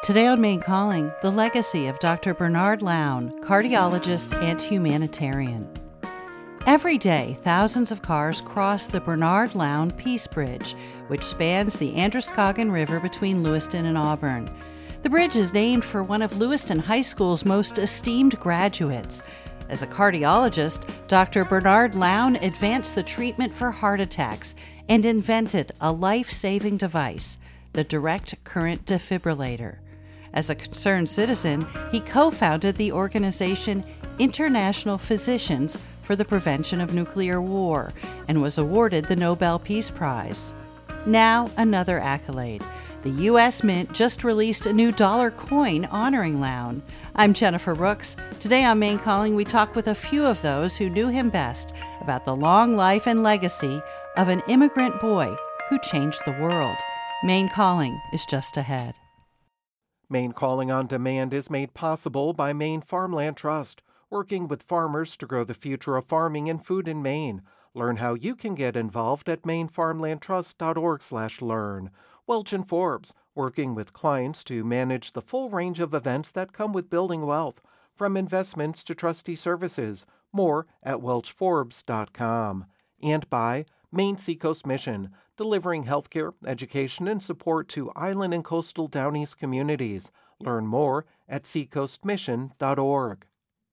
Today on Maine Calling, the legacy of Dr. Bernard Lown, cardiologist and humanitarian. Every day, thousands of cars cross the Bernard Lown Peace Bridge, which spans the Androscoggin River between Lewiston and Auburn. The bridge is named for one of Lewiston High School's most esteemed graduates. As a cardiologist, Dr. Bernard Lown advanced the treatment for heart attacks and invented a life-saving device, the direct current defibrillator. As a concerned citizen, he co-founded the organization International Physicians for the Prevention of Nuclear War and was awarded the Nobel Peace Prize. Now, another accolade. The U.S. Mint just released a new dollar coin honoring Lown. I'm Jennifer Rooks. Today on Maine Calling, we talk with a few of those who knew him best about the long life and legacy of an immigrant boy who changed the world. Maine Calling is just ahead. Maine Calling on Demand is made possible by Maine Farmland Trust, working with farmers to grow the future of farming and food in Maine. Learn how you can get involved at mainfarmlandtrust.org/learn. Welch and Forbes, working with clients to manage the full range of events that come with building wealth, from investments to trustee services. More at welchforbes.com. And by Maine Seacoast Mission, delivering healthcare, education, and support to island and coastal Down East communities. Learn more at seacoastmission.org.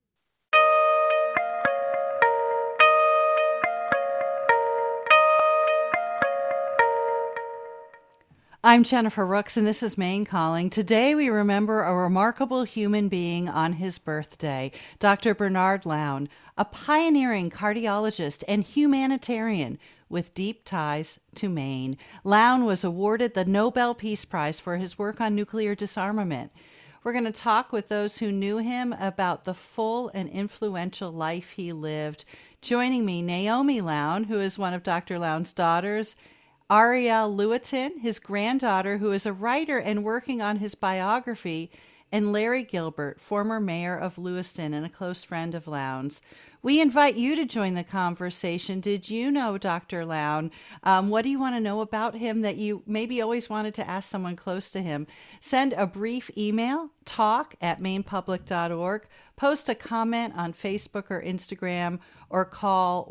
I'm Jennifer Rooks, and this is Maine Calling. Today we remember a remarkable human being on his birthday, Dr. Bernard Lown, a pioneering cardiologist and humanitarian with deep ties to Maine. Lown was awarded the Nobel Peace Prize for his work on nuclear disarmament. We're going to talk with those who knew him about the full and influential life he lived. Joining me, Naomi Lown, who is one of Dr. Lown's daughters, Ariel Lewitton, his granddaughter, who is a writer and working on his biography, and Larry Gilbert, former mayor of Lewiston and a close friend of Lown's. We invite you to join the conversation. Did you know Dr. Lown? What do you want to know about him that you maybe always wanted to ask someone close to him? Send a brief email, talk@mainpublic.org, post a comment on Facebook or Instagram, or call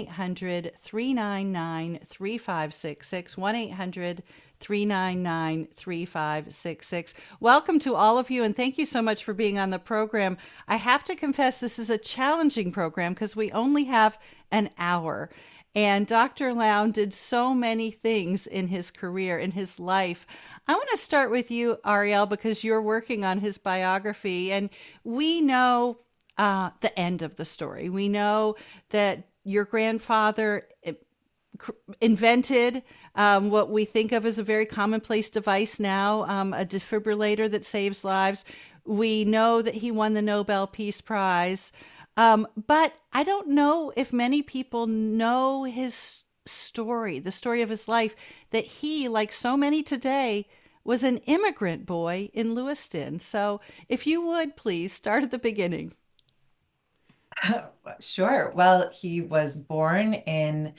1-800-399-3566, 1-800-399-3566. Welcome to all of you, and thank you so much for being on the program. I have to confess this is a challenging program because we only have an hour. And Dr. Lown did so many things in his career, in his life. I want to start with you, Ariel, because you're working on his biography, and we know the end of the story. We know that your grandfather invented what we think of as a very commonplace device now, a defibrillator that saves lives. We know that he won the Nobel Peace Prize. But I don't know if many people know his story, the story of his life, that he, like so many today, was an immigrant boy in Lewiston. So if you would, please start at the beginning. Sure. Well, he was born in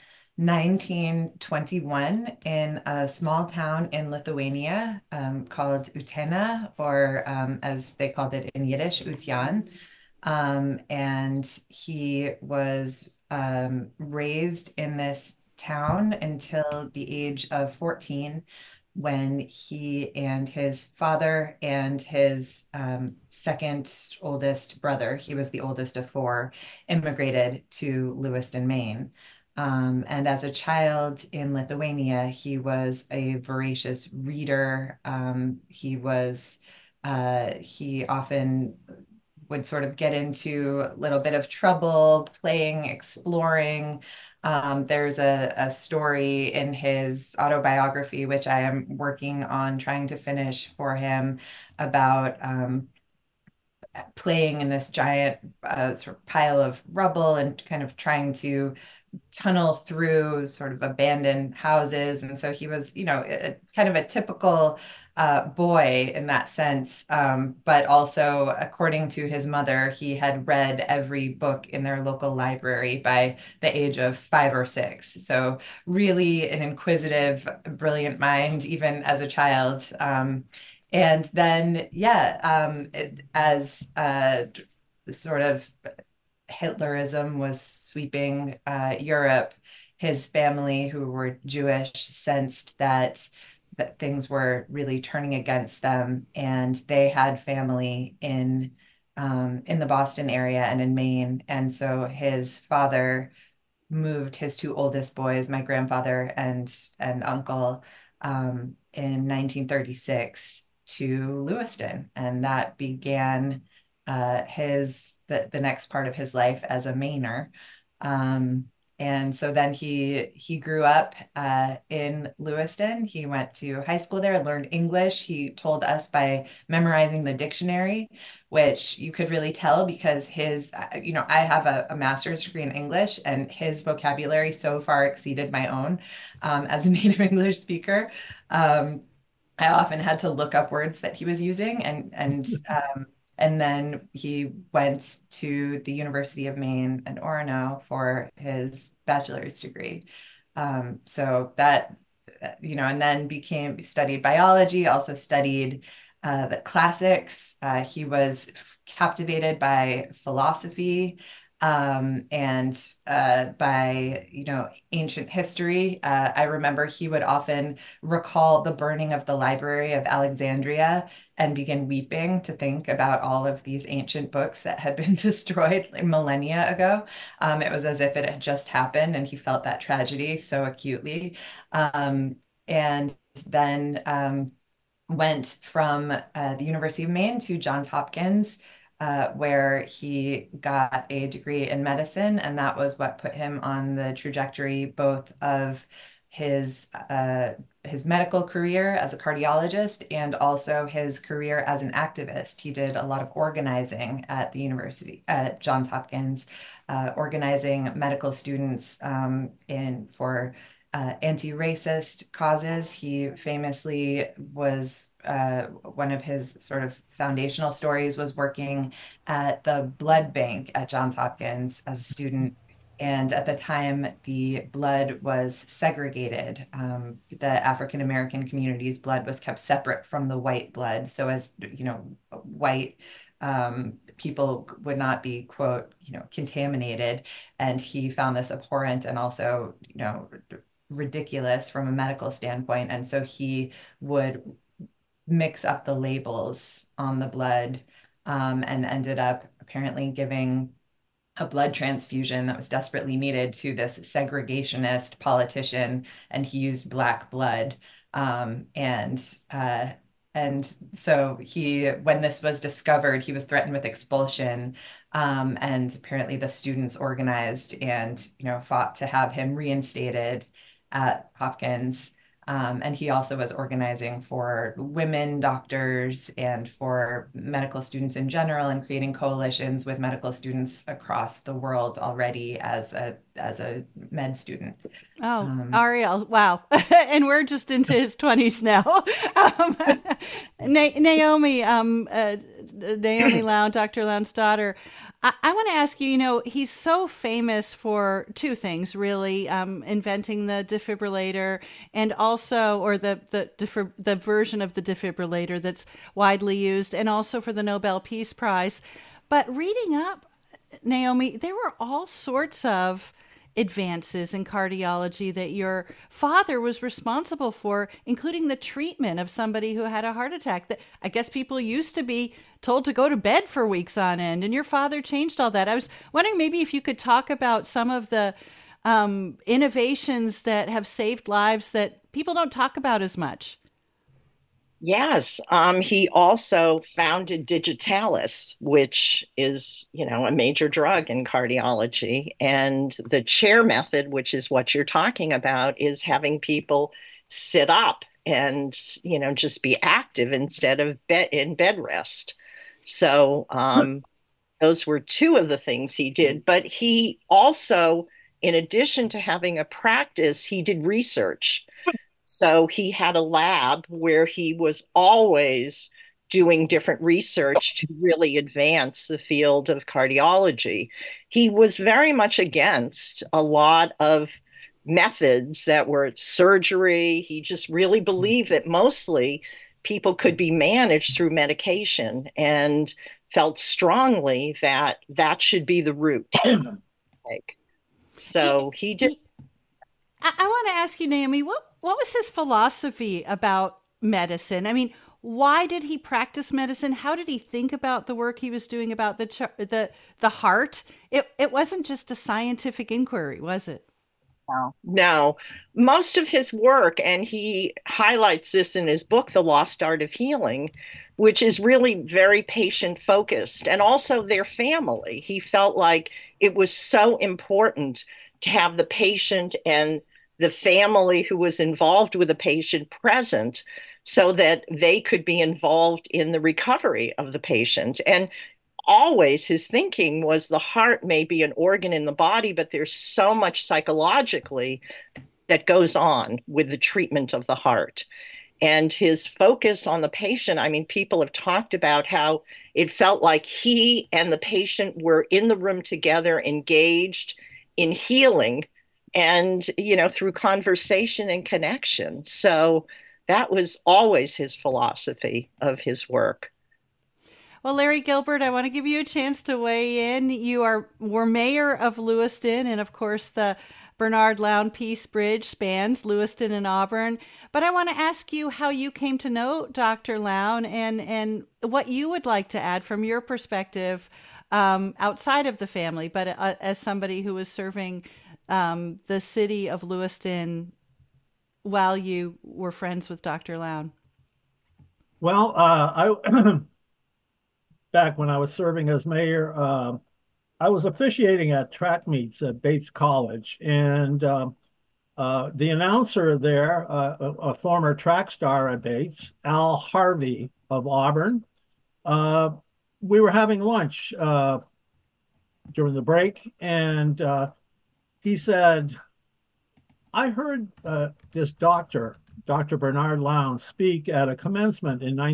1921 in a small town in Lithuania called Utena, or as they called it in Yiddish, Utyan. And he was raised in this town until the age of 14, when he and his father and his second oldest brother, he was the oldest of four, immigrated to Lewiston, Maine. And as a child in Lithuania, he was a voracious reader. He often would sort of get into a little bit of trouble, playing, exploring. There's a story in his autobiography, which I am working on trying to finish for him, about playing in this giant sort of pile of rubble and kind of trying to tunnel through sort of abandoned houses. And so he was, kind of a typical boy in that sense. But also, according to his mother, he had read every book in their local library by the age of 5 or 6. So really an inquisitive, brilliant mind, even as a child. And then, yeah, as sort of Hitlerism was sweeping Europe, his family, who were Jewish, sensed that things were really turning against them, and they had family in the Boston area and in Maine. And so his father moved his two oldest boys, my grandfather and uncle, in 1936 to Lewiston, and that began the next part of his life as a Mainer. Um, and so then he grew up in Lewiston. He went to high school there, learned English. He told us by memorizing the dictionary, which you could really tell because I have a master's degree in English, and his vocabulary so far exceeded my own as a native English speaker. I often had to look up words that he was using, and then he went to the University of Maine in Orono for his bachelor's degree. So that, and then studied biology, also studied the classics. He was captivated by philosophy, and by, ancient history. I remember he would often recall the burning of the Library of Alexandria and begin weeping to think about all of these ancient books that had been destroyed like millennia ago. It was as if it had just happened, and he felt that tragedy so acutely. And then went from the University of Maine to Johns Hopkins, where he got a degree in medicine, and that was what put him on the trajectory both of his medical career as a cardiologist and also his career as an activist. He did a lot of organizing at the university at Johns Hopkins, organizing medical students in for anti-racist causes. He famously was one of his sort of foundational stories was working at the blood bank at Johns Hopkins as a student. And at the time, the blood was segregated. The African American community's blood was kept separate from the white blood. So as white people would not be, quote, contaminated. And he found this abhorrent and also, ridiculous from a medical standpoint. And so he would mix up the labels on the blood, and ended up apparently giving a blood transfusion that was desperately needed to this segregationist politician, and he used black blood. And so when this was discovered, he was threatened with expulsion. And apparently the students organized and, fought to have him reinstated at Hopkins. And he also was organizing for women doctors and for medical students in general, and creating coalitions with medical students across the world already as a med student. Oh, Ariel, wow. And we're just into his 20s now. Naomi, Naomi Lown, Dr. Lown's daughter. I want to ask you, he's so famous for two things, really, inventing the defibrillator and also, or the version of the defibrillator that's widely used, and also for the Nobel Peace Prize. But reading up, Naomi, there were all sorts of advances in cardiology that your father was responsible for, including the treatment of somebody who had a heart attack. That I guess people used to be told to go to bed for weeks on end, and your father changed all that. I was wondering maybe if you could talk about some of the innovations that have saved lives that people don't talk about as much. Yes, he also founded Digitalis, which is, a major drug in cardiology. And the chair method, which is what you're talking about, is having people sit up and, just be active instead of in bed rest. So those were two of the things he did. But he also, in addition to having a practice, he did research. So he had a lab where he was always doing different research to really advance the field of cardiology. He was very much against a lot of methods that were surgery. He just really believed that mostly people could be managed through medication, and felt strongly that that should be the route to take. Y- So he did. y- I want to ask you, Naomi, what was his philosophy about medicine? I mean, why did he practice medicine? How did he think about the work he was doing about the heart? It wasn't just a scientific inquiry, was it? No, most of his work, and he highlights this in his book, The Lost Art of Healing, which is really very patient focused, and also their family. He felt like it was so important to have the patient and the family who was involved with the patient present so that they could be involved in the recovery of the patient. And always his thinking was the heart may be an organ in the body, but there's so much psychologically that goes on with the treatment of the heart. And his focus on the patient, I mean, people have talked about how it felt like he and the patient were in the room together, engaged in healing and, through conversation and connection. So that was always his philosophy of his work. Well, Larry Gilbert, I want to give you a chance to weigh in. Were mayor of Lewiston, and of course, the Bernard Lown Peace Bridge spans Lewiston and Auburn. But I want to ask you how you came to know Dr. Lown, and what you would like to add from your perspective, outside of the family, but as somebody who was serving the city of Lewiston while you were friends with Dr. Lown. Well, I back when I was serving as mayor, I was officiating at track meets at Bates College, and the announcer there, a former track star at Bates, Al Harvey of Auburn, we were having lunch during the break, and he said, "I heard this Dr. Bernard Lown, speak at a commencement in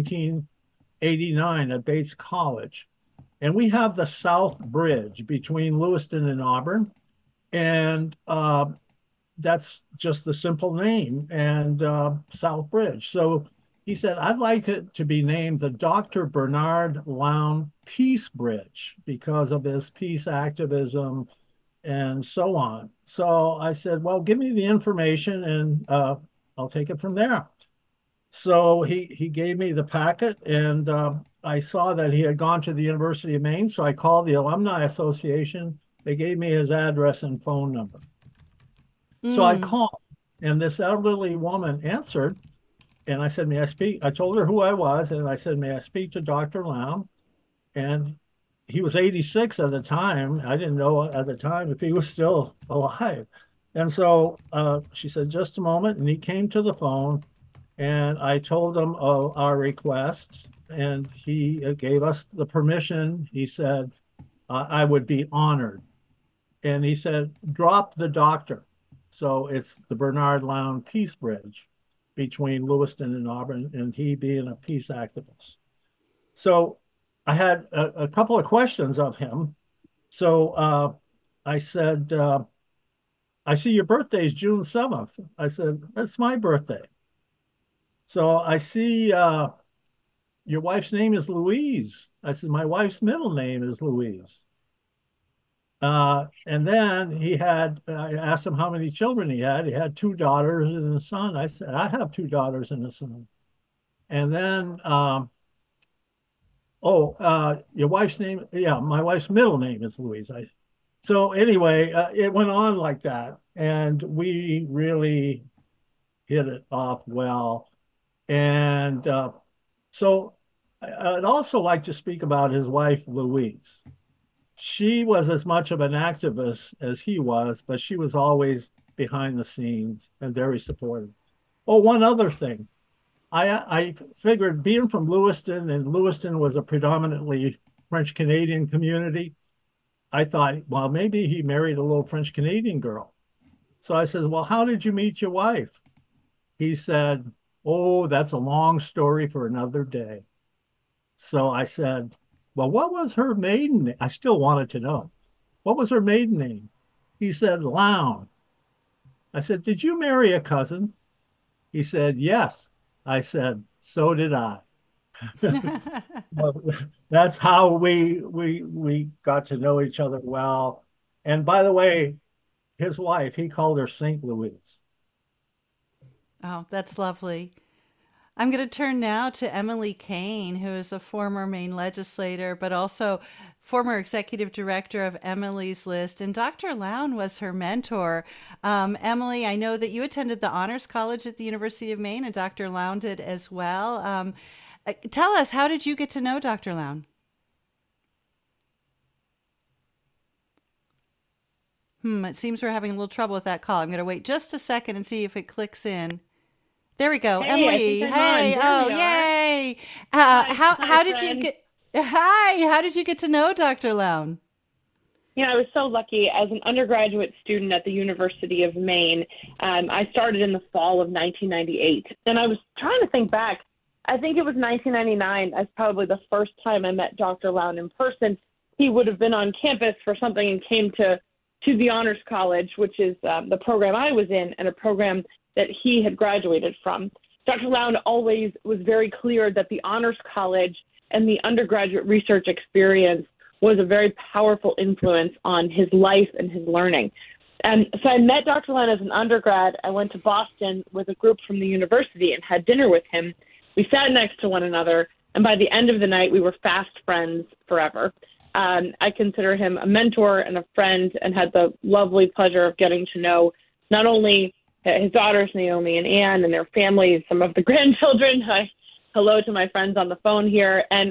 1989 at Bates College. And we have the South Bridge between Lewiston and Auburn. And that's just the simple name, and South Bridge. So he said, I'd like it to be named the Dr. Bernard Lown Peace Bridge because of his peace activism and so on. So I said, well, give me the information and I'll take it from there. So he gave me the packet, and I saw that he had gone to the University of Maine. So I called the Alumni Association. They gave me his address and phone number. So I called, and this elderly woman answered. And I said, may I speak? I told her who I was, and I said, may I speak to Dr. Lown? And he was 86 at the time. I didn't know at the time if he was still alive. And so she said, just a moment. And he came to the phone, and I told him of our requests, and he gave us the permission. He said, I would be honored. And he said, drop the doctor. So it's the Bernard Lown Peace Bridge between Lewiston and Auburn, and he being a peace activist. So I had a couple of questions of him. So I said, I see your birthday is June 7th. I said, that's my birthday. So I see your wife's name is Louise. I said, my wife's middle name is Louise. And then I asked him how many children he had. He had 2 daughters and a son. I said, I have 2 daughters and a son. And then, your wife's name, yeah, my wife's middle name is Louise. So anyway, it went on like that. And we really hit it off well. And so I'd also like to speak about his wife, Louise. She was as much of an activist as he was, but she was always behind the scenes and very supportive. Oh, one other thing. I figured being from Lewiston, and Lewiston was a predominantly French Canadian community, I thought, well, maybe he married a little French Canadian girl. So I said, well, how did you meet your wife? He said, oh, that's a long story for another day. So I said, well, what was her maiden name? I still wanted to know. What was her maiden name? He said, Lown. I said, did you marry a cousin? He said, yes. I said, So did I. Well, that's how we got to know each other well. And by the way, his wife, he called her St. Louise. Oh, that's lovely. I'm going to turn now to Emily Kane, who is a former Maine legislator, but also former executive director of Emily's List. And Dr. Lown was her mentor. Emily, I know that you attended the Honors College at the University of Maine, and Dr. Lown did as well. Tell us, how did you get to know Dr. Lown? It seems we're having a little trouble with that call. I'm going to wait just a second and see if it clicks in. There we go. Hey, Emily. Hey. Oh, yay. How did you get How did you get to know Dr. Lown? I was so lucky as an undergraduate student at the University of Maine. I started in the fall of 1998, and I was trying to think back. I think it was 1999 as probably the first time I met Dr. Lown in person. He would have been on campus for something and came to the Honors College, which is the program I was in and a program that he had graduated from. Dr. Lown always was very clear that the Honors College and the undergraduate research experience was a very powerful influence on his life and his learning. And so I met Dr. Lown as an undergrad. I went to Boston with a group from the university and had dinner with him. We sat next to one another, and by the end of the night, we were fast friends forever. I consider him a mentor and a friend, and had the lovely pleasure of getting to know not only his daughters, Naomi and Anne, and their families, some of the grandchildren. Hello to my friends on the phone here. And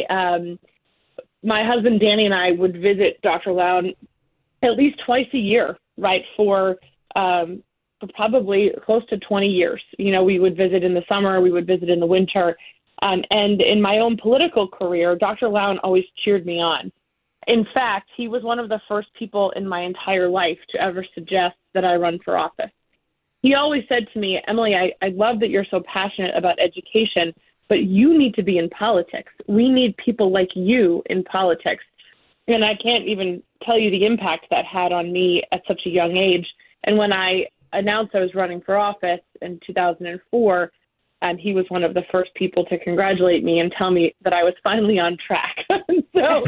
my husband, Danny, and I would visit Dr. Lown at least twice a year, right, for probably close to 20 years. We would visit in the summer, we would visit in the winter. And in my own political career, Dr. Lown always cheered me on. In fact, he was one of the first people in my entire life to ever suggest that I run for office. He always said to me, Emily, I love that you're so passionate about education, but you need to be in politics. We need people like you in politics. And I can't even tell you the impact that had on me at such a young age. And when I announced I was running for office in 2004, he was one of the first people to congratulate me and tell me that I was finally on track. So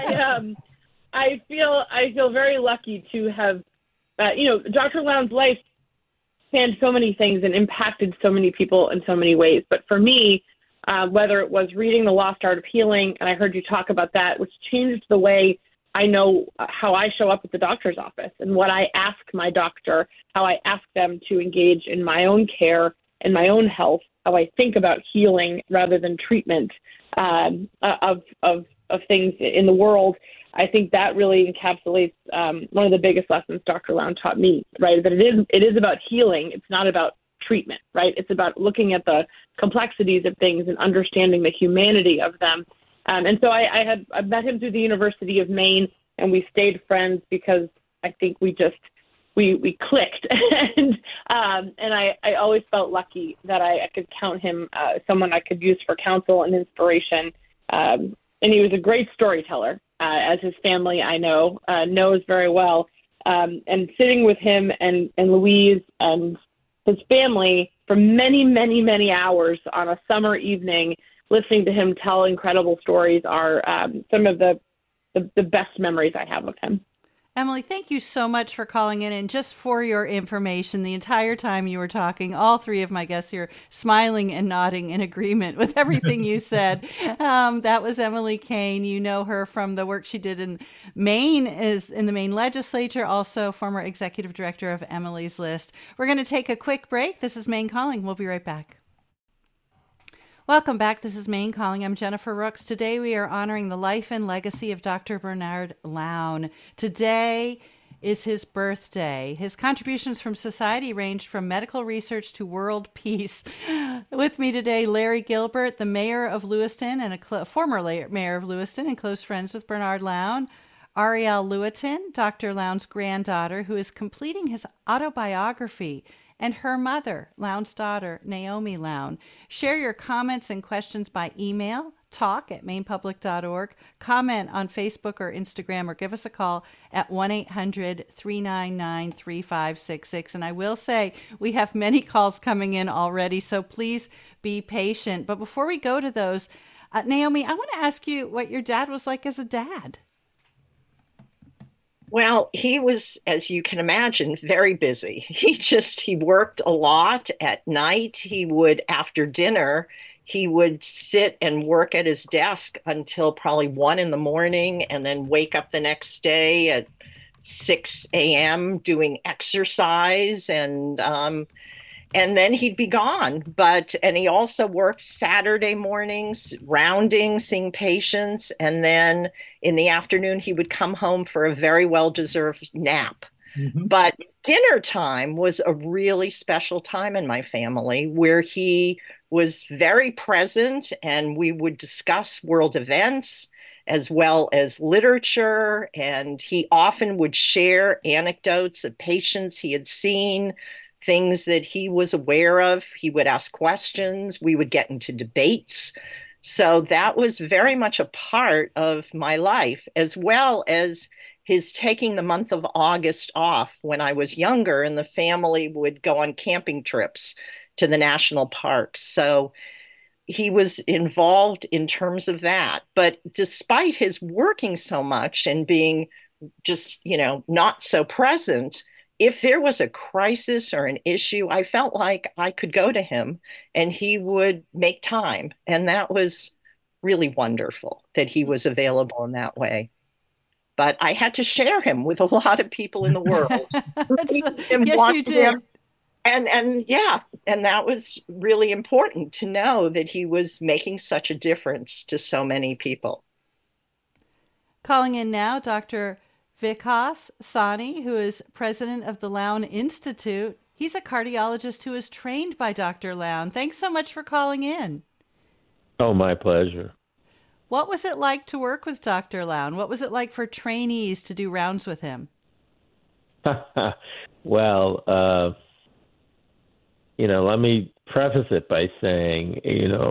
I feel very lucky to have, Dr. Lown's life spanned so many things and impacted so many people in so many ways. But for me, whether it was reading The Lost Art of Healing, and I heard you talk about that, which changed the way I know how I show up at the doctor's office and what I ask my doctor, how I ask them to engage in my own care and my own health, how I think about healing rather than treatment of things in the world. I think that really encapsulates one of the biggest lessons Dr. Lown taught me, right? That it is about healing. It's not about treatment, right? It's about looking at the complexities of things and understanding the humanity of them. And so I met him through the University of Maine, and we stayed friends because I think we clicked. and I always felt lucky that I could count him someone I could use for counsel and inspiration. And he was a great storyteller, as his family, I know, knows very well. And sitting with him and Louise and his family for many, many, many hours on a summer evening, listening to him tell incredible stories are some of the best memories I have of him. Emily, thank you so much for calling in. And just for your information, the entire time you were talking, all three of my guests here smiling and nodding in agreement with everything you said. That was Emily Kane. You know her from the work she did in Maine, is in the Maine legislature, also former executive director of Emily's List. We're going to take a quick break. This is Maine Calling. We'll be right back. Welcome back. This is Maine Calling. I'm Jennifer Rooks. Today we are honoring the life and legacy of Dr. Bernard Lown. Today is his birthday. His contributions from society ranged from medical research to world peace. With me today, Larry Gilbert, the mayor of Lewiston and a former mayor of Lewiston and close friends with Bernard Lown. Ariel Lewitton, Dr. Lown's granddaughter, who is completing his autobiography, and her mother, Lown's daughter, Naomi Lown. Share your comments and questions by email talk@mainepublic.org. Comment on Facebook or Instagram, or give us a call at 1-800-399-3566. And I will say we have many calls coming in already, so please be patient. But before we go to those, Naomi, I want to ask you what your dad was like as a dad. Well, he was, as you can imagine, very busy. He worked a lot at night. He would, after dinner, he would sit and work at his desk until probably 1 a.m. and then wake up the next day at 6 a.m. doing exercise, and then he'd be gone. And he also worked Saturday mornings, rounding, seeing patients. And then in the afternoon, he would come home for a very well-deserved nap. Mm-hmm. But dinner time was a really special time in my family, where he was very present, and we would discuss world events as well as literature. And he often would share anecdotes of patients he had seen, things that he was aware of. He would ask questions. We would get into debates. So that was very much a part of my life, as well as his taking the month of August off when I was younger, and the family would go on camping trips to the national parks. So he was involved in terms of that. But despite his working so much and being just, not so present, if there was a crisis or an issue, I felt like I could go to him and he would make time. And that was really wonderful that he was available in that way. But I had to share him with a lot of people in the world. Yes, you did. And that was really important to know that he was making such a difference to so many people. Calling in now, Dr. Vikas Sani, who is president of the Lown Institute. He's a cardiologist who is trained by Dr. Lown. Thanks so much for calling in. Oh, my pleasure. What was it like to work with Dr. Lown? What was it like for trainees to do rounds with him? Well, let me preface it by saying,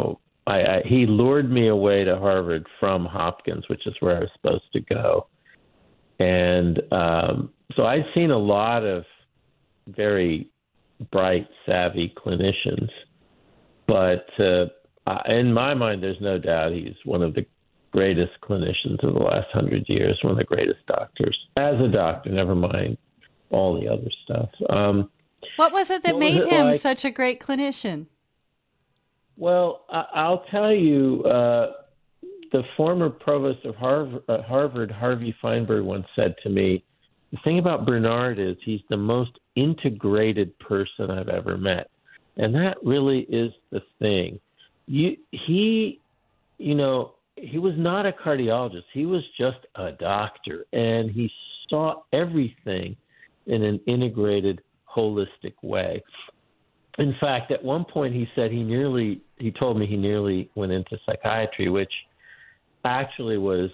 he lured me away to Harvard from Hopkins, which is where I was supposed to go. And so I've seen a lot of very bright, savvy clinicians. But in my mind, there's no doubt he's one of the greatest clinicians of the last 100 years, one of the greatest doctors. As a doctor, never mind all the other stuff. What was it that made him such a great clinician? Well, I'll tell you, the former provost of Harvard, Harvey Feinberg, once said to me, the thing about Bernard is he's the most integrated person I've ever met. And that really is the thing. He was not a cardiologist. He was just a doctor. And he saw everything in an integrated, holistic way. In fact, at one point he said he told me he nearly went into psychiatry, which actually was,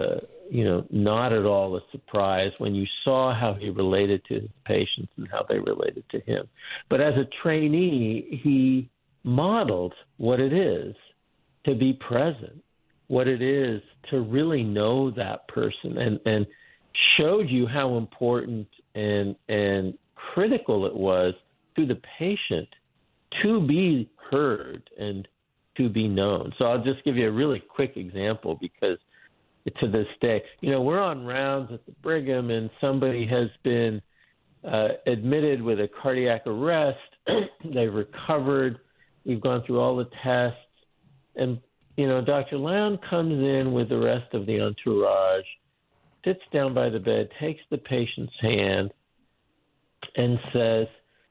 not at all a surprise when you saw how he related to his patients and how they related to him. But as a trainee, he modeled what it is to be present, what it is to really know that person, and showed you how important and critical it was to the patient to be heard and to be known. So I'll just give you a really quick example, because to this day, we're on rounds at the Brigham and somebody has been admitted with a cardiac arrest. They've recovered. We've gone through all the tests. And, Dr. Lown comes in with the rest of the entourage, sits down by the bed, takes the patient's hand and says,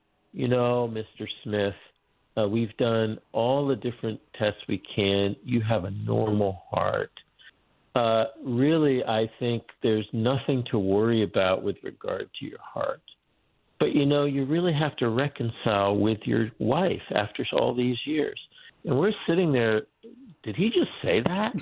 Mr. Smith, we've done all the different tests we can. You have a normal heart. Really, I think there's nothing to worry about with regard to your heart. But, you really have to reconcile with your wife after all these years. And we're sitting there, did he just say that?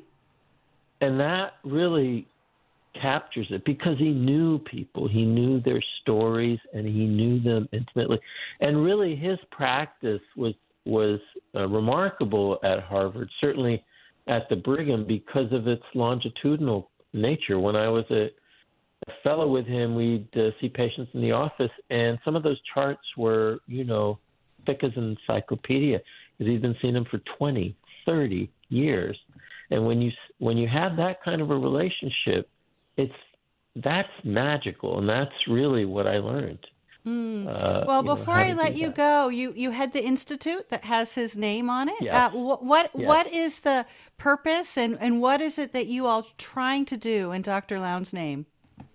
And that really captures it, because he knew people, he knew their stories, and he knew them intimately. And really, his practice was remarkable at Harvard. Certainly, at the Brigham because of its longitudinal nature. When I was a fellow with him, we'd see patients in the office, and some of those charts were, thick as an encyclopedia, because he'd been seeing them for 20, 30 years. And when you have that kind of a relationship, that's magical, and that's really what I learned. Well, before I let you go, you had the institute that has his name on it. Yes. What is the purpose, and what is it that you all trying to do in Dr. Lowndes' name?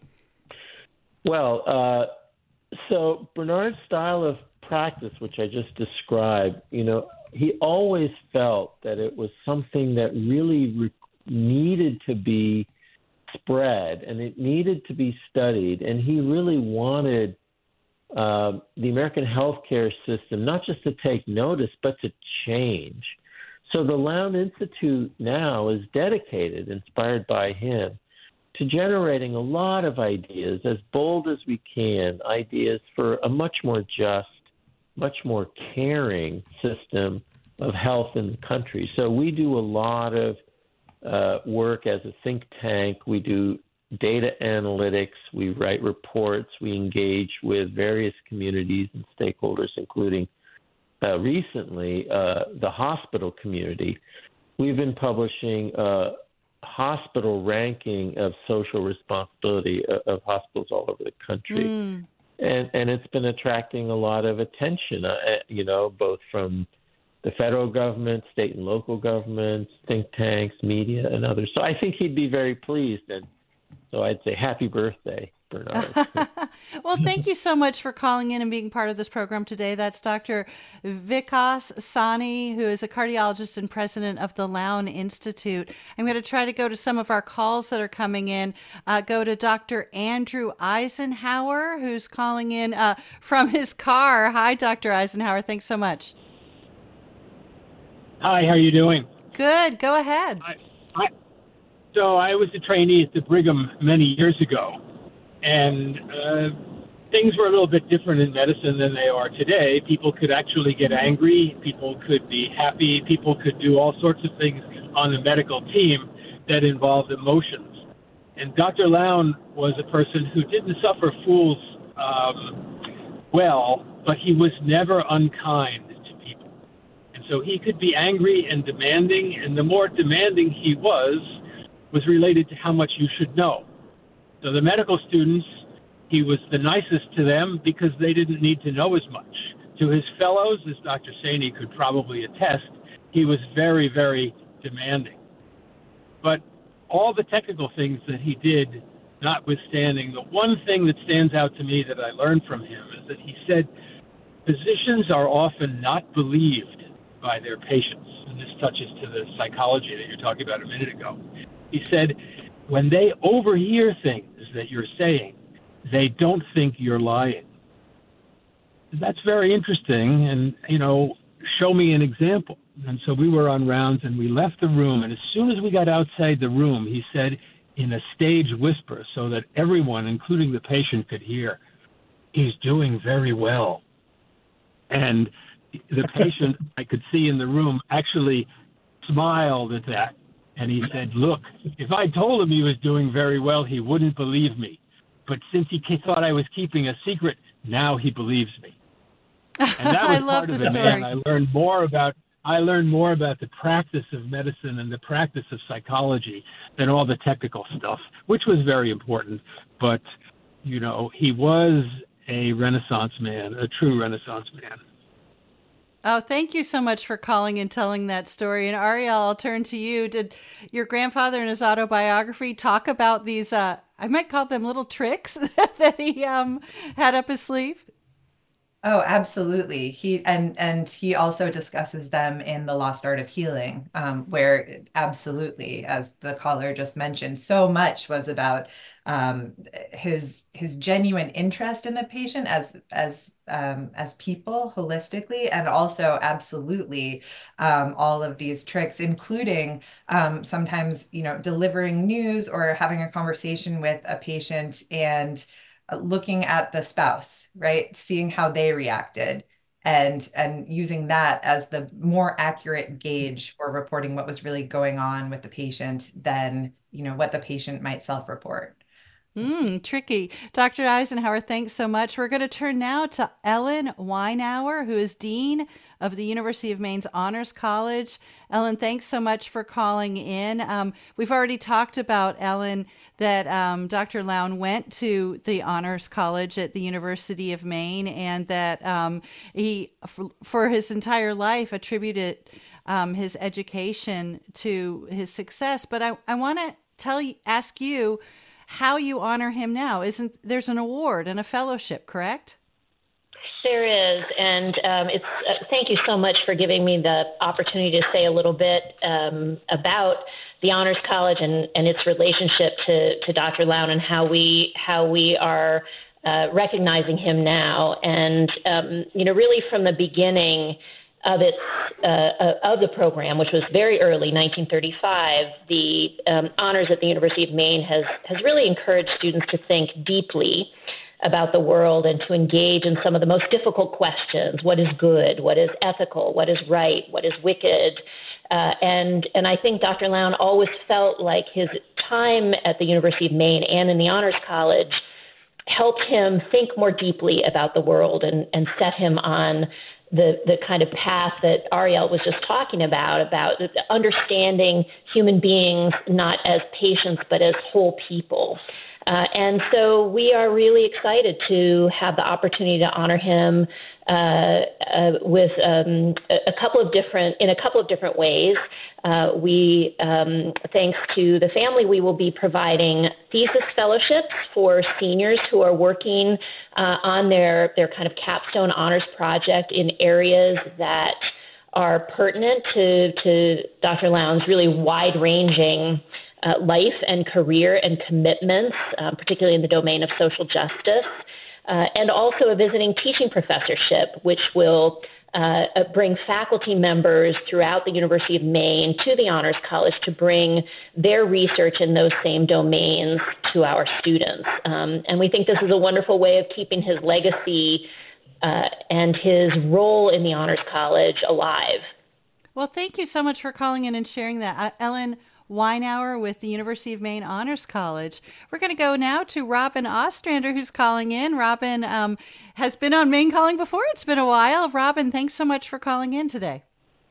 Well, so Bernard's style of practice, which I just described, he always felt that it was something that really needed to be spread, and it needed to be studied, and he really wanted the American healthcare system not just to take notice, but to change. So the Lowndes Institute now is dedicated, inspired by him, to generating a lot of ideas, as bold as we can, ideas for a much more just, much more caring system of health in the country. So we do a lot of work as a think tank. We do data analytics. We write reports. We engage with various communities and stakeholders, including recently the hospital community. We've been publishing hospital ranking of social responsibility of hospitals all over the country. And it's been attracting a lot of attention, both from the federal government, state and local governments, think tanks, media, and others. So I think he'd be very pleased. And so I'd say happy birthday, Bernard. Well, thank you so much for calling in and being part of this program today. That's Dr. Vikas Sani, who is a cardiologist and president of the Lowndes Institute. I'm going to try to go to some of our calls that are coming in. Go to Dr. Andrew Eisenhower, who's calling in from his car. Hi, Dr. Eisenhower. Thanks so much. Hi, how are you doing? Good. Go ahead. So I was a trainee at the Brigham many years ago, and things were a little bit different in medicine than they are today. People could actually get angry. People could be happy. People could do all sorts of things on the medical team that involved emotions. And Dr. Lowndes was a person who didn't suffer fools well, but he was never unkind to people. And so he could be angry and demanding, and the more demanding he was related to how much you should know. So the medical students, he was the nicest to them because they didn't need to know as much. To his fellows, as Dr. Sani could probably attest, he was very, very demanding. But all the technical things that he did notwithstanding, the one thing that stands out to me that I learned from him is that he said physicians are often not believed by their patients. And this touches to the psychology that you were talking about a minute ago. He said, when they overhear things that you're saying, they don't think you're lying. That's very interesting. And, show me an example. And so we were on rounds and we left the room. And as soon as we got outside the room, he said in a stage whisper so that everyone, including the patient, could hear, he's doing very well. And the patient I could see in the room actually smiled at that. And he said, look, if I told him he was doing very well, he wouldn't believe me. But since he thought I was keeping a secret, now he believes me. And that was part of it, man. I learned more about the practice of medicine and the practice of psychology than all the technical stuff, which was very important. But, he was a Renaissance man, a true Renaissance man. Oh, thank you so much for calling and telling that story. And Ariel, I'll turn to you. Did your grandfather in his autobiography talk about these, I might call them little tricks that he had up his sleeve? Oh, absolutely. He also discusses them in The Lost Art of Healing, where absolutely, as the caller just mentioned, so much was about his genuine interest in the patient as people holistically, and also absolutely all of these tricks, including sometimes delivering news or having a conversation with a patient and looking at the spouse, right? Seeing how they reacted. and using that as the more accurate gauge for reporting what was really going on with the patient than, what the patient might self-report. Tricky. Dr. Eisenhower, thanks so much. We're going to turn now to Ellen Weinauer, who is Dean of the University of Maine's Honors College. Ellen, thanks so much for calling in. We've already talked about, Ellen, that Dr. Lown went to the Honors College at the University of Maine, and that he, for his entire life, attributed his education to his success. But I want to ask you how you honor him now. There's an award and a fellowship, correct? There is, and it's thank you so much for giving me the opportunity to say a little bit about the Honors College and its relationship to Dr. Lown and how we are recognizing him now. And really from the beginning of the program, which was very early, 1935, the honors at the University of Maine has really encouraged students to think deeply about the world and to engage in some of the most difficult questions. What is good? What is ethical? What is right? What is wicked? And I think Dr. Lown always felt like his time at the University of Maine and in the Honors College helped him think more deeply about the world and set him on the kind of path that Ariel was just talking about understanding human beings not as patients, but as whole people. And so we are really excited to have the opportunity to honor him with in a couple of different ways. We, thanks to the family, we will be providing thesis fellowships for seniors who are working on their kind of capstone honors project in areas that are pertinent to Dr. Lown's really wide-ranging life and career and commitments, particularly in the domain of social justice, and also a visiting teaching professorship, which will bring faculty members throughout the University of Maine to the Honors College to bring their research in those same domains to our students. And we think this is a wonderful way of keeping his legacy and his role in the Honors College alive. Well, thank you so much for calling in and sharing that. Ellen Weinauer with the University of Maine Honors College. We're going to go now to Robin Ostrander, who's calling in. Robin has been on Maine Calling before. It's been a while. Robin, thanks so much for calling in today.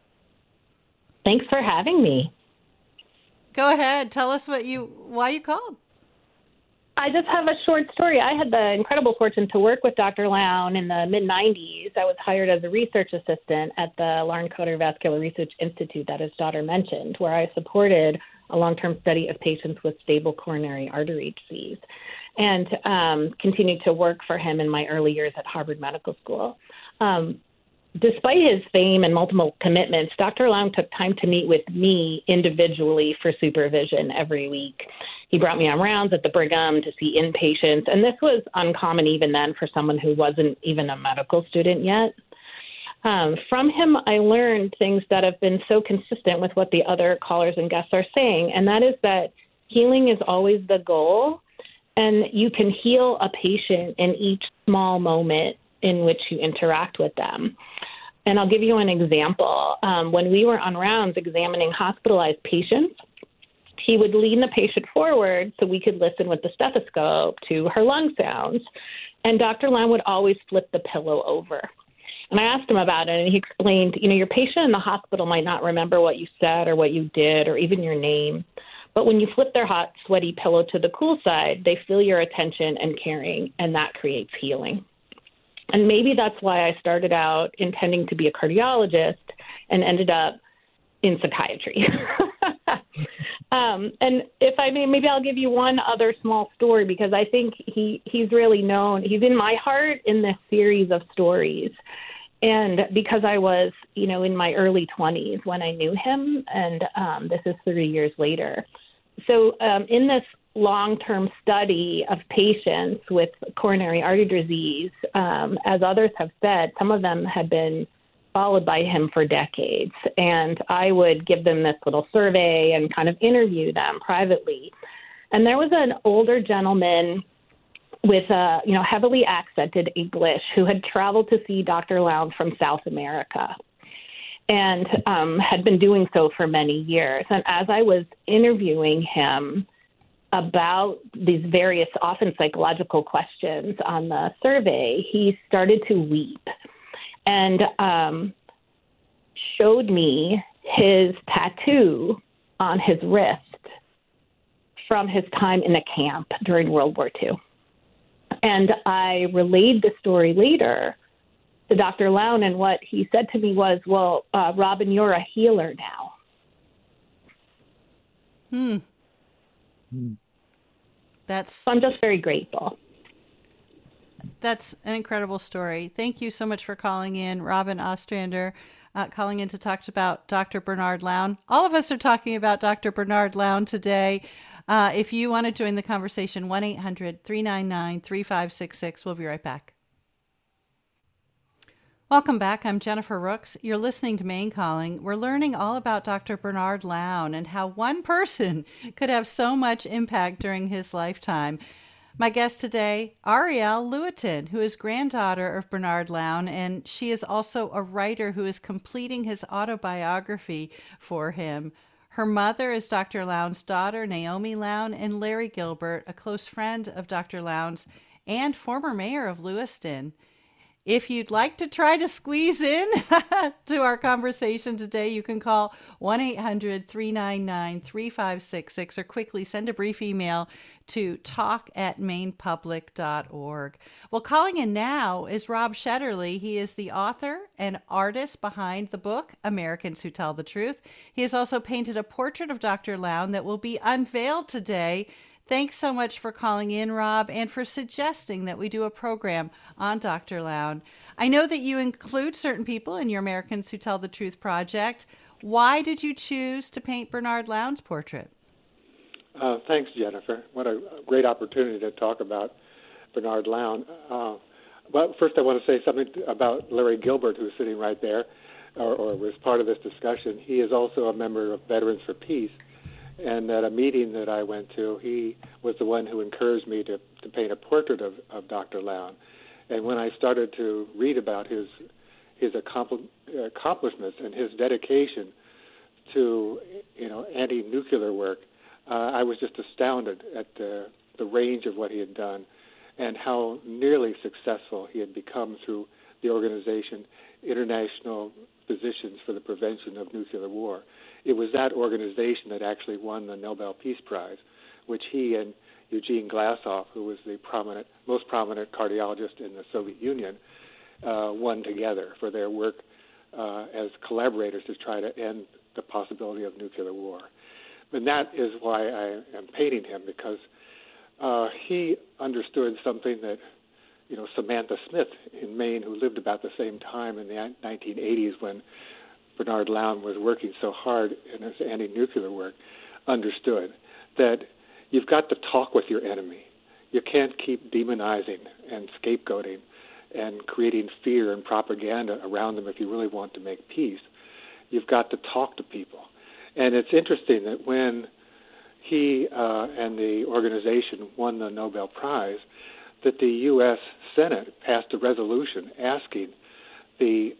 Thanks for having me. Go ahead. Tell us why you called. I just have a short story. I had the incredible fortune to work with Dr. Lown in the mid-90s. I was hired as a research assistant at the Lauren Coder Vascular Research Institute that his daughter mentioned, where I supported a long-term study of patients with stable coronary artery disease, and continued to work for him in my early years at Harvard Medical School. Despite his fame and multiple commitments, Dr. Lown took time to meet with me individually for supervision every week. He brought me on rounds at the Brigham to see inpatients, and this was uncommon even then for someone who wasn't even a medical student yet. From him, I learned things that have been so consistent with what the other callers and guests are saying, and that is that healing is always the goal, and you can heal a patient in each small moment in which you interact with them. And I'll give you an example. When we were on rounds examining hospitalized patients, he would lean the patient forward so we could listen with the stethoscope to her lung sounds. And Dr. Lown would always flip the pillow over. And I asked him about it, and he explained, your patient in the hospital might not remember what you said or what you did or even your name. But when you flip their hot, sweaty pillow to the cool side, they feel your attention and caring, and that creates healing. And maybe that's why I started out intending to be a cardiologist and ended up in psychiatry. And if I may, maybe I'll give you one other small story, because I think he's really known. He's in my heart in this series of stories. And because I was, in my early 20s when I knew him, and this is 3 years later. So in this long-term study of patients with coronary artery disease, as others have said, some of them had been followed by him for decades. And I would give them this little survey and kind of interview them privately. And there was an older gentleman with heavily accented English who had traveled to see Dr. Lown from South America and had been doing so for many years. And as I was interviewing him about these various, often psychological questions on the survey, he started to weep and showed me his tattoo on his wrist from his time in a camp during World War II. And I relayed the story later to Dr. Lown, and what he said to me was, well, Robin, you're a healer now. So I'm just very grateful. That's an incredible story. Thank you so much for calling in, Robin Ostrander, calling in to talk about Dr. Bernard Lown. All of us are talking about Dr. Bernard Lown today. If you want to join the conversation, 1-800-399-3566. We'll be right back. Welcome back. I'm Jennifer Rooks. You're listening to Maine Calling. We're learning all about Dr. Bernard Lown and how one person could have so much impact during his lifetime. My guest today, Arielle Lewitinn, who is granddaughter of Bernard Lown, and she is also a writer who is completing his autobiography for him. Her mother is Dr. Lown's daughter, Naomi Lown, and Larry Gilbert, a close friend of Dr. Lown's and former mayor of Lewiston. If you'd like to try to squeeze in to our conversation today, you can call 1-800-399-3566 or quickly send a brief email to talk@mainepublic.org. Well, calling in now is Rob Shetterly. He is the author and artist behind the book, Americans Who Tell the Truth. He has also painted a portrait of Dr. Lown that will be unveiled today. Thanks so much for calling in, Rob, and for suggesting that we do a program on Dr. Lown. I know that you include certain people in your Americans Who Tell the Truth project. Why did you choose to paint Bernard Lown's portrait? Thanks, Jennifer. What a great opportunity to talk about Bernard Lown. Well, first I want to say something about Larry Gilbert, who's sitting right there, or was part of this discussion. He is also a member of Veterans for Peace. And at a meeting that I went to, he was the one who encouraged me to paint a portrait of Dr. Lown. And when I started to read about his accomplishments and his dedication to anti-nuclear work, I was just astounded at the range of what he had done and how nearly successful he had become through the organization International Physicians for the Prevention of Nuclear War. It was that organization that actually won the Nobel Peace Prize, which he and Eugene Glashoff, who was the most prominent cardiologist in the Soviet Union, won together for their work as collaborators to try to end the possibility of nuclear war. And that is why I am painting him, because he understood something that, Samantha Smith in Maine, who lived about the same time in the 1980s when Bernard Lown was working so hard in his anti-nuclear work, understood that you've got to talk with your enemy. You can't keep demonizing and scapegoating and creating fear and propaganda around them if you really want to make peace. You've got to talk to people. And it's interesting that when he and the organization won the Nobel Prize, that the U.S. Senate passed a resolution asking the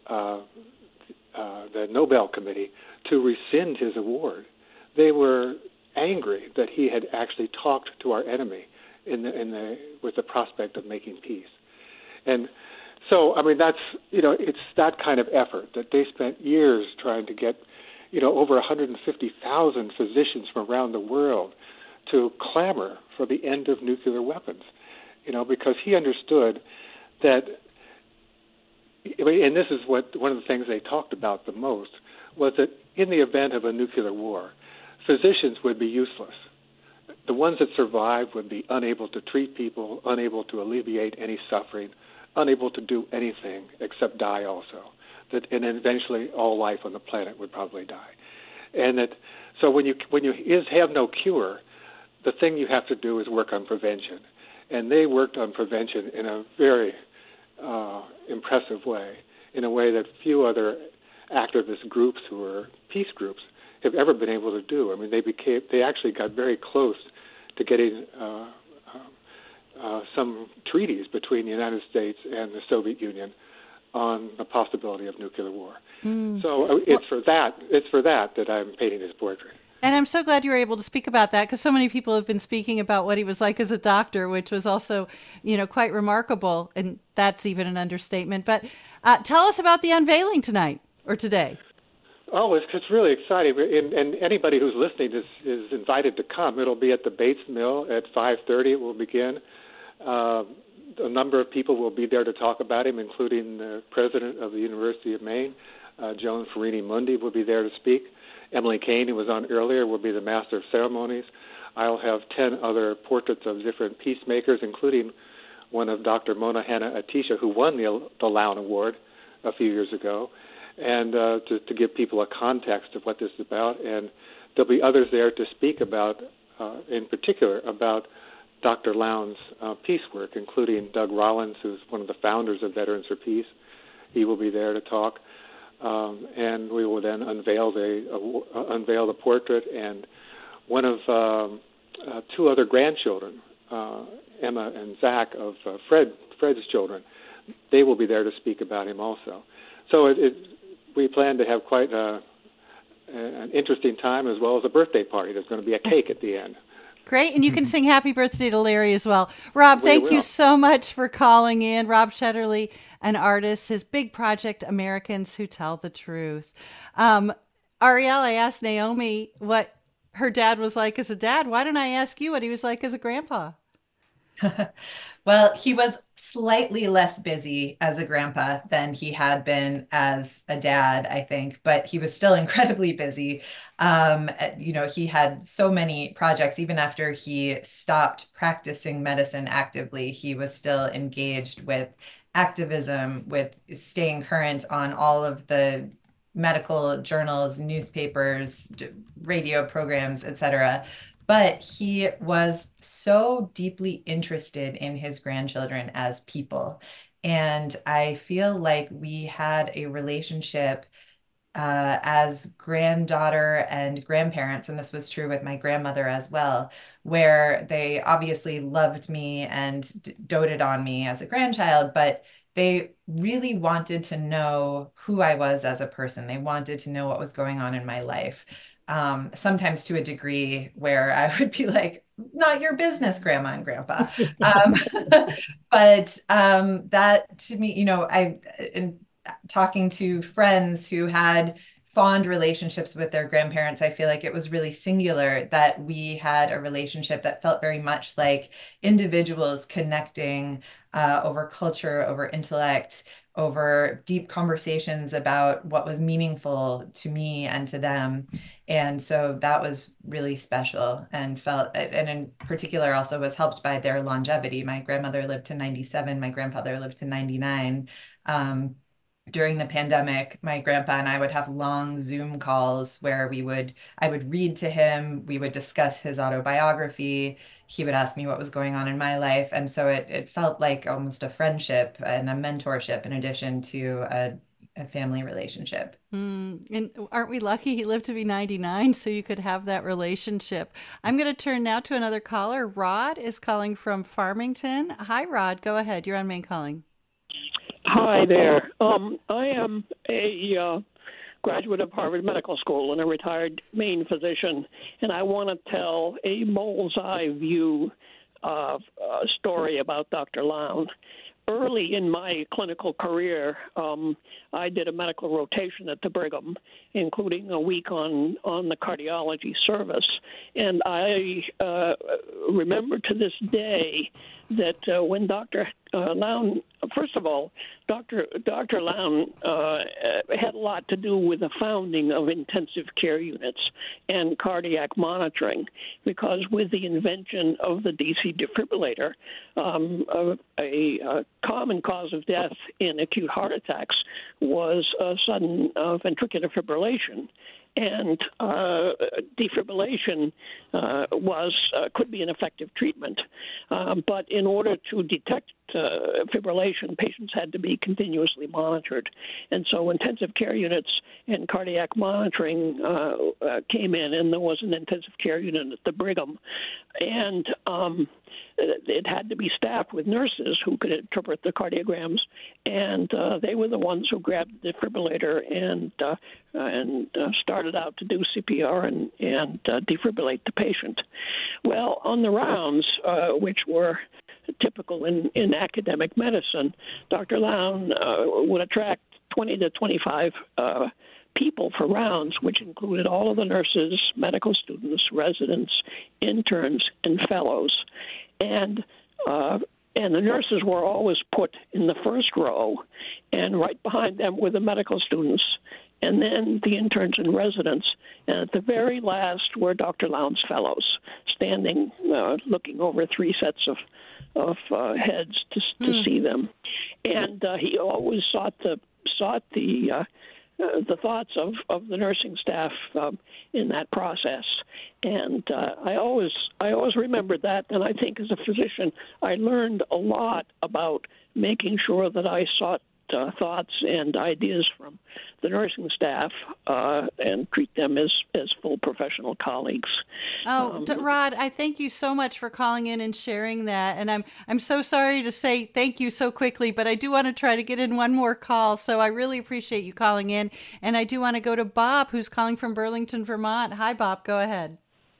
Nobel Committee to rescind his award. They were angry that he had actually talked to our enemy with the prospect of making peace. And so, that's, it's that kind of effort that they spent years trying to get, over 150,000 physicians from around the world to clamor for the end of nuclear weapons, because he understood that, and this is what one of the things they talked about the most, was that in the event of a nuclear war, physicians would be useless. The ones that survived would be unable to treat people, unable to alleviate any suffering, unable to do anything except die also. And then eventually all life on the planet would probably die. And so when you have no cure, the thing you have to do is work on prevention. And they worked on prevention in a very impressive way, in a way that few other activist groups who are peace groups have ever been able to do. They actually got very close to getting some treaties between the United States and the Soviet Union on the possibility of nuclear war. So it's for that I'm painting his portrait. And I'm so glad you were able to speak about that, because so many people have been speaking about what he was like as a doctor, which was also, quite remarkable. And that's even an understatement. But tell us about the unveiling tonight or today. Oh, it's really exciting. And anybody who's listening is invited to come. It'll be at the Bates Mill at 5:30. It will begin. A number of people will be there to talk about him, including the president of the University of Maine, Joan Farini-Mundi, will be there to speak. Emily Kane, who was on earlier, will be the master of ceremonies. I'll have 10 other portraits of different peacemakers, including one of Dr. Mona Hanna-Attisha, who won the Lown Award a few years ago, and to give people a context of what this is about. And there'll be others there to speak about, in particular, about Dr. Lown's peace work, including Doug Rollins, who's one of the founders of Veterans for Peace. He will be there to talk. And we will then unveil the portrait, and one of two other grandchildren, Emma and Zach of Fred's children, they will be there to speak about him also. So we plan to have quite an interesting time, as well as a birthday party. There's going to be a cake at the end. Great, and you can sing happy birthday to Larry as well. Rob, thank you so much for calling in. Rob Shetterly, an artist, his big project, Americans Who Tell the Truth. Ariel, I asked Naomi what her dad was like as a dad. Why don't I ask you what he was like as a grandpa? Well, he was slightly less busy as a grandpa than he had been as a dad, I think, but he was still incredibly busy. He had so many projects. Even after he stopped practicing medicine actively, he was still engaged with activism, with staying current on all of the medical journals, newspapers, radio programs, etc. But he was so deeply interested in his grandchildren as people. And I feel like we had a relationship as granddaughter and grandparents, and this was true with my grandmother as well, where they obviously loved me and doted on me as a grandchild, but they really wanted to know who I was as a person. They wanted to know what was going on in my life. Sometimes to a degree where I would be like, not your business, Grandma and Grandpa. But that to me, in talking to friends who had fond relationships with their grandparents, I feel like it was really singular that we had a relationship that felt very much like individuals connecting over culture, over intellect, over deep conversations about what was meaningful to me and to them. And so that was really special, and in particular also was helped by their longevity. My grandmother lived to 97, my grandfather lived to 99. During the pandemic, my grandpa and I would have long Zoom calls where I would read to him, we would discuss his autobiography, he would ask me what was going on in my life. And so it felt like almost a friendship and a mentorship in addition to a family relationship. And aren't we lucky he lived to be 99 so you could have that relationship? I'm going to turn now to another caller. Rod is calling from Farmington. Hi, Rod. Go ahead. You're on Main Calling. Hi there. I am a graduate of Harvard Medical School and a retired Maine physician, and I want to tell a mole's eye view story about Dr. Lown. Early in my clinical career, I did a medical rotation at the Brigham, including a week on the cardiology service. And I remember to this day that when Dr. Lown, first of all, Dr. Lown had a lot to do with the founding of intensive care units and cardiac monitoring, because with the invention of the DC defibrillator, a common cause of death in acute heart attacks was sudden ventricular fibrillation. And defibrillation could be an effective treatment. But in order to detect fibrillation, patients had to be continuously monitored. And so intensive care units and cardiac monitoring came in, and there was an intensive care unit at the Brigham. And it had to be staffed with nurses who could interpret the cardiograms, and they were the ones who grabbed the defibrillator and started out to do CPR and defibrillate the patient. Well, on the rounds, which were typical in academic medicine, Dr. Lown would attract 20 to 25 people for rounds, which included all of the nurses, medical students, residents, interns, and fellows. And the nurses were always put in the first row, and right behind them were the medical students, and then the interns and residents. And at the very last were Dr. Lown's fellows, standing, looking over three sets of heads to see them. And he always sought the thoughts of the nursing staff in that process. And I always remembered that. And I think as a physician, I learned a lot about making sure that I sought thoughts and ideas from the nursing staff and treat them as full professional colleagues. Oh, Rod, I thank you so much for calling in and sharing that. And I'm so sorry to say thank you so quickly, but I do want to try to get in one more call. So I really appreciate you calling in. And I do want to go to Bob, who's calling from Burlington, Vermont. Hi, Bob. Go ahead.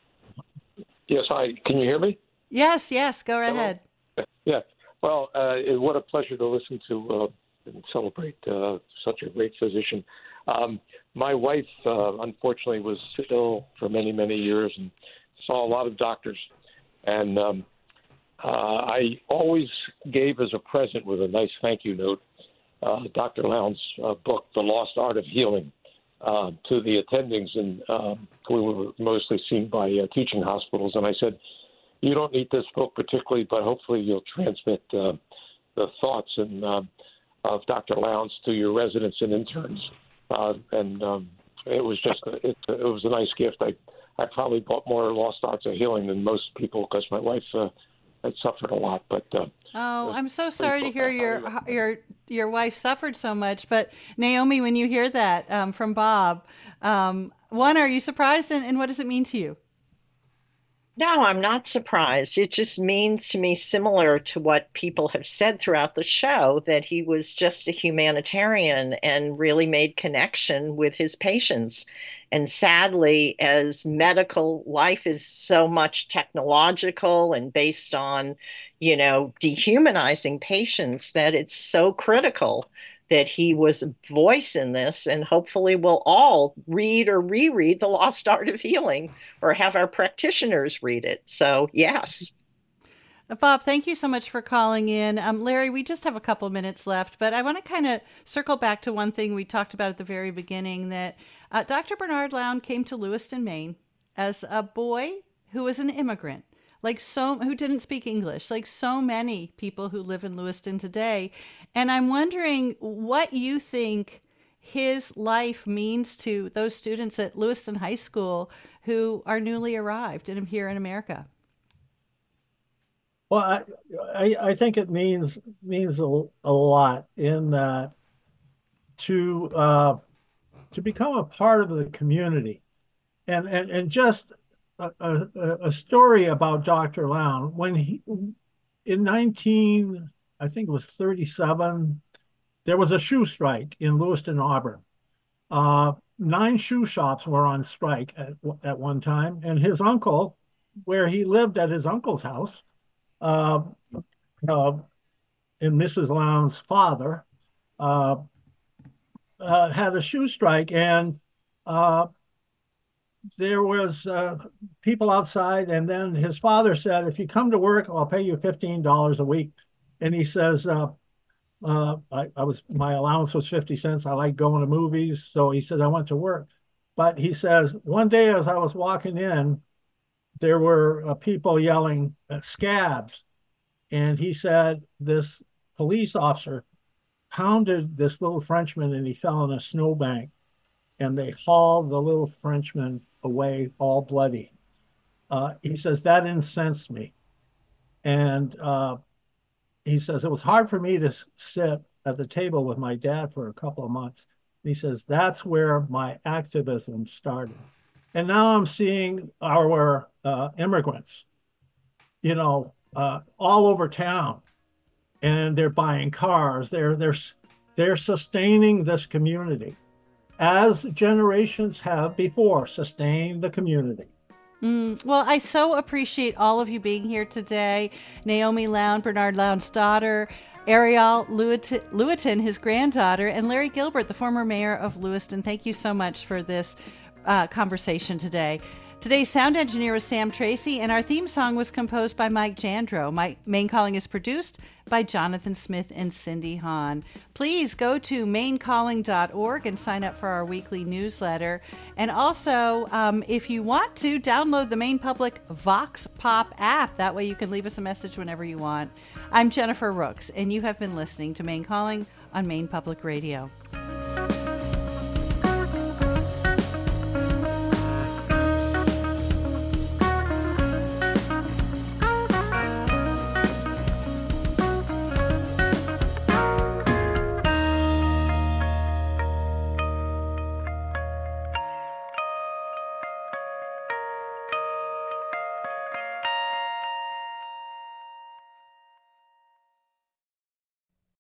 Yes, hi. Can you hear me? Yes, go ahead. Yeah. Well, what a pleasure to listen to and celebrate such a great physician. My wife, unfortunately, was ill for many, many years and saw a lot of doctors. And I always gave as a present with a nice thank you note Dr. Lown's book, The Lost Art of Healing, to the attendings. And we were mostly seen by teaching hospitals. And I said, you don't need this book particularly, but hopefully you'll transmit the thoughts and of Dr. Lown's to your residents and interns, it was just it was a nice gift. I probably bought more Lost Arts of Healing than most people because my wife had suffered a lot. But I'm so sorry to hear your wife suffered so much. But Naomi, when you hear that from Bob, one, are you surprised, and what does it mean to you? No, I'm not surprised. It just means to me, similar to what people have said throughout the show, that he was just a humanitarian and really made connection with his patients. And sadly, as medical life is so much technological and based on, dehumanizing patients, that it's so critical that he was a voice in this, and hopefully we'll all read or reread The Lost Art of Healing or have our practitioners read it. So, yes. Bob, thank you so much for calling in. Larry, we just have a couple minutes left, but I want to kind of circle back to one thing we talked about at the very beginning, that Dr. Bernard Lown came to Lewiston, Maine as a boy who was an immigrant. Who didn't speak English, like so many people who live in Lewiston today. And I'm wondering what you think his life means to those students at Lewiston High School who are newly arrived and here in America. Well, I think it means a lot in that to become a part of the community, and just a story about Dr. Lown. When in I think it was 1937, there was a shoe strike in Lewiston, Auburn. 9 shoe shops were on strike at one time, and his uncle, where he lived at his uncle's house, and Mrs. Lown's father had a shoe strike, and there was people outside, and then his father said, if you come to work, I'll pay you $15 a week. And he says, my allowance was 50 cents. I like going to movies. So he says, I went to work. But he says, one day as I was walking in, there were people yelling, scabs. And he said, this police officer pounded this little Frenchman and he fell in a snowbank. And they hauled the little Frenchman away all bloody. He says, that incensed me. And he says, it was hard for me to sit at the table with my dad for a couple of months. He says, that's where my activism started. And now I'm seeing our immigrants, all over town, and they're buying cars. They're sustaining this community, as generations have before sustained the community. Well, I so appreciate all of you being here today. Naomi Lown, Bernard Lown's daughter, Ariel Lewiton, his granddaughter, and Larry Gilbert, the former mayor of Lewiston. Thank you so much for this conversation today. Today's sound engineer was Sam Tracy, and our theme song was composed by Mike Jandro. Maine Calling is produced by Jonathan Smith and Cindy Hahn. Please go to mainecalling.org and sign up for our weekly newsletter. And also, if you want to, download the Maine Public Vox Pop app. That way you can leave us a message whenever you want. I'm Jennifer Rooks, and you have been listening to Maine Calling on Maine Public Radio.